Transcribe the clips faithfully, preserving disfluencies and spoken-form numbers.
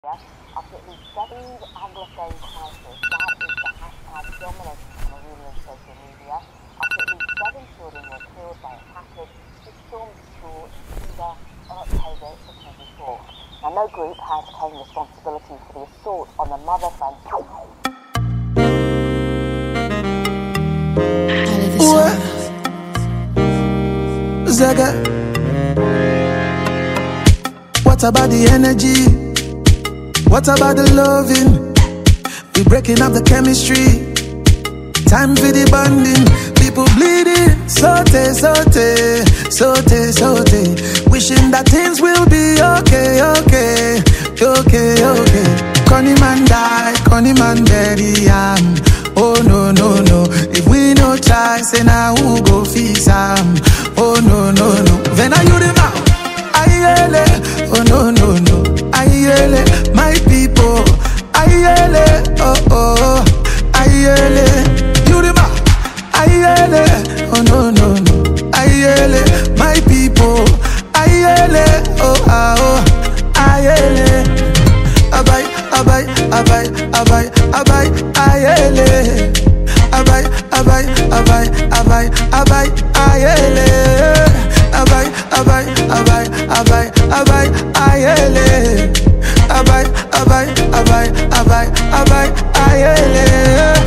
After at least seven Anglophone crisis, that is the hashtag dominating Cameroonian social media. After at least seven children were killed by attackers who stormed the school in Cuba on October the twenty-fourth. Now, no group has claimed responsibility for the assault on the mother Francisco. Zaga, what about the energy? What about the loving? We breaking up the chemistry. Time for the bonding. People bleeding. Saute, saute, saute, saute. Wishing that things will be okay, okay, okay, okay. Connie man die, Connie man bury am. Oh no, no, no. If we no try, say now who go fix am? Oh no, no, no. When are you the man? Ayele, oh no, no, no. Ayele, my people. Ayele, oh oh. Ayele, you the man. Ayele, oh no, no, no. Ayele, my people. Ayele, oh ah oh. Ayele, abai, abai, abai, abai, abai. Ayele, abai, abai, abai, abai, abai. Ayele, abai, abai, abai, abai, abai. Ayele, abai, abai, abai, abai, abai. Ayele.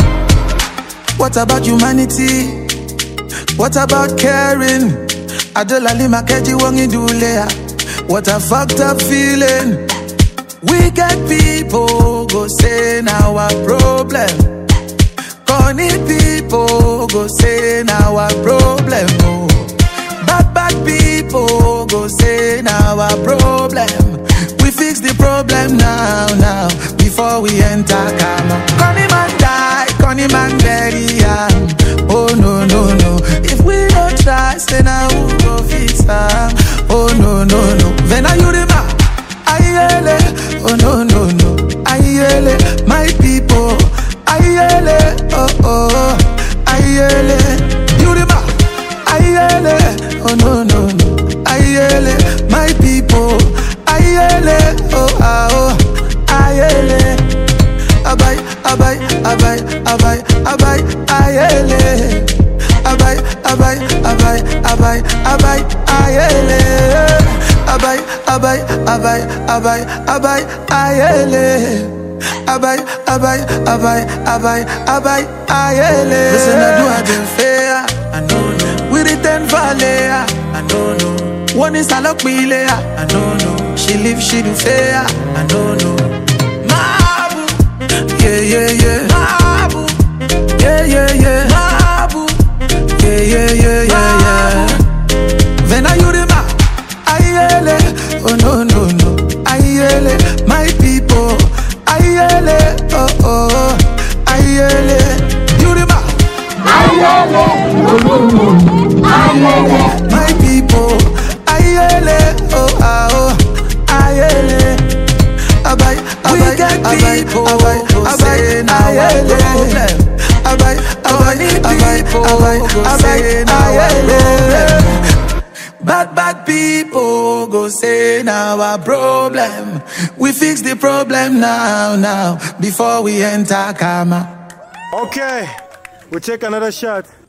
What about humanity? What about caring? Adola lima keji wangi dulea. What a fucked up feeling. We get people go say now our problem. Corny people go say now our problem. Oh. Bad bad people go say now our problem. We fix the problem now, now, before we enter karma. Corny man die, corny man bury am. Oh no, no, no. If we don't try, say now who go fix am? Oh no, no, no. When are you the man? Ayele, oh no, no, no. Ayele, my people. Ayele, oh oh. Ayele, you the man. Ayele, oh no, no, no. Ayele, my people. Ayele, oh ah oh. Ayele, abai, abai, abai, abai, abai. Ayele, abai, abai, abai, abai, abai. Ayele, abai, abai, abai, abai, abai. Ayele, abai, abai, abai, abai, abai. Ayele. Listen, I do have been fair. I know, no. We return Valea. I know, no. One is a lock me layer. I know, no. She live, she do fair. I know, no. Mabu, yeah, yeah, yeah. Mabu, yeah, yeah, yeah. Mabu, yeah, yeah, yeah, yeah, yeah. When are you the man? Ayele, oh no, no, no. Ayele, my people. Ayele, oh oh. Ayele, you the man. Ayele, oh no, no. Ayele, my people. Ayele, oh ah oh. Ayele, abai, abai, abai, abai, abai, ayele, abai, abai, abai, abai, abai, ayele. Bad, bad people go say now our problem. We fix the problem now, now, before we enter karma. Okay, we take another shot.